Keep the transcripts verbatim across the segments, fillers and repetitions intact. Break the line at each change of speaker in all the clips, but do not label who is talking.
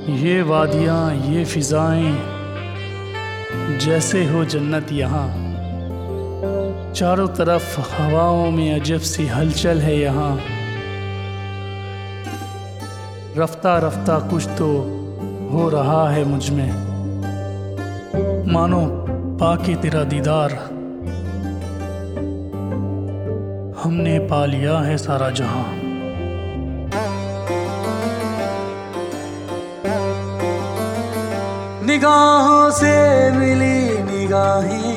ये वादियाँ ये फिजाएं जैसे हो जन्नत यहाँ। चारों तरफ हवाओं में अजब सी हलचल है यहाँ। रफ्ता रफ्ता कुछ तो हो रहा है मुझ में, मानो पाके तेरा दीदार। हमने पा लिया है सारा जहां।
निगाहों से मिली निगाहें,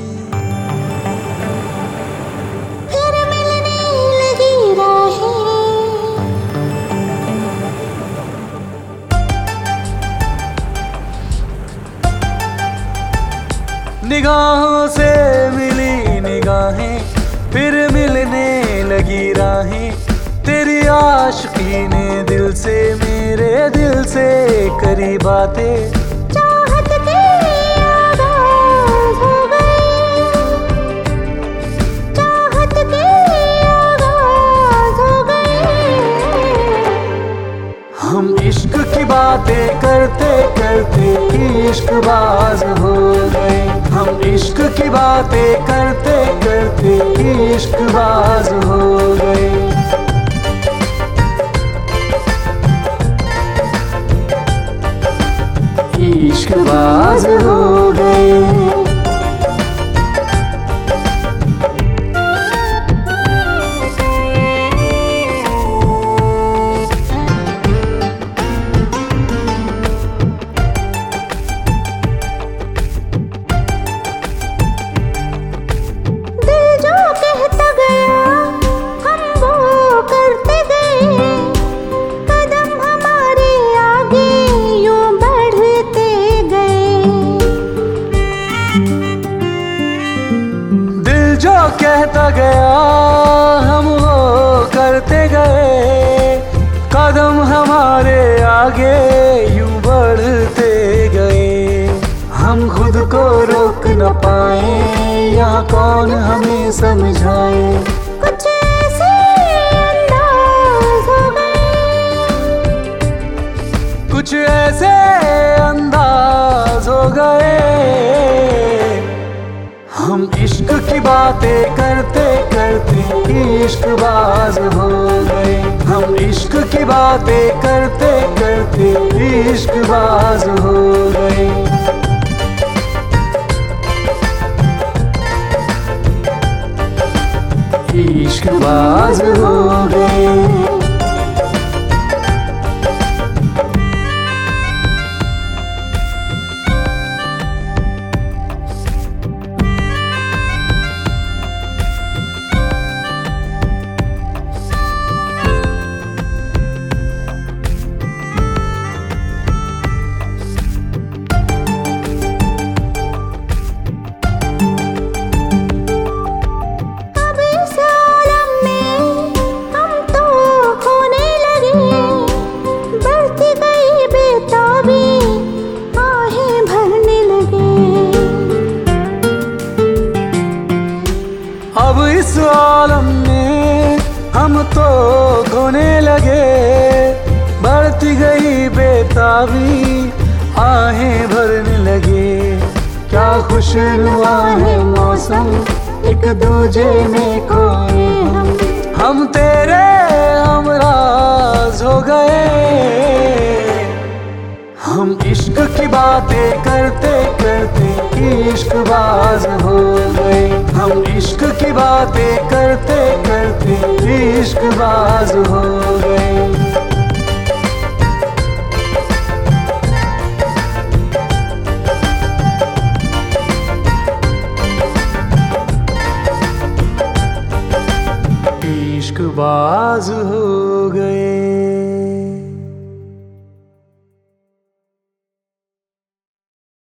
फिर मिलने लगी राहें।
निगाहों से मिली निगाहें, फिर मिलने लगी राहें। तेरी आशिकी ने दिल से मेरे दिल से करी बातें।
चाहत के आगाज़ हो गए, चाहत के आगाज़ हो गए।
हम इश्क की बातें करते करते इश्कबाज हो गए। हम इश्क की बातें करते करते इश्कबाज हो गए। इश्कबाज हो गए। जो कहता गया हम वो करते गए। कदम हमारे आगे यूं बढ़ते गए। हम खुद को रोक न पाए, यहाँ कौन हमें समझाए।
कुछ ऐसे अंदाज हो गए,
कुछ ऐसे अंदाज हो गए। हम इश्क की बातें करते करते इश्कबाज हो गए। हम इश्क की बातें करते करते इश्कबाज हो गए। इश्कबाज हो गए। अब इस आलम में हम तो खोने लगे। बढ़ती गई बेताबी आहें भरने लगे। क्या खुशनुमा है मौसम, एक दूजे में खोए हम। हम तेरे हमराज हो गए। हम इश्क की बातें करते करते इश्कबाज हो गए। हम इश्क की बातें करते करते इश्कबाज हो गए। इश्कबाज हो गए।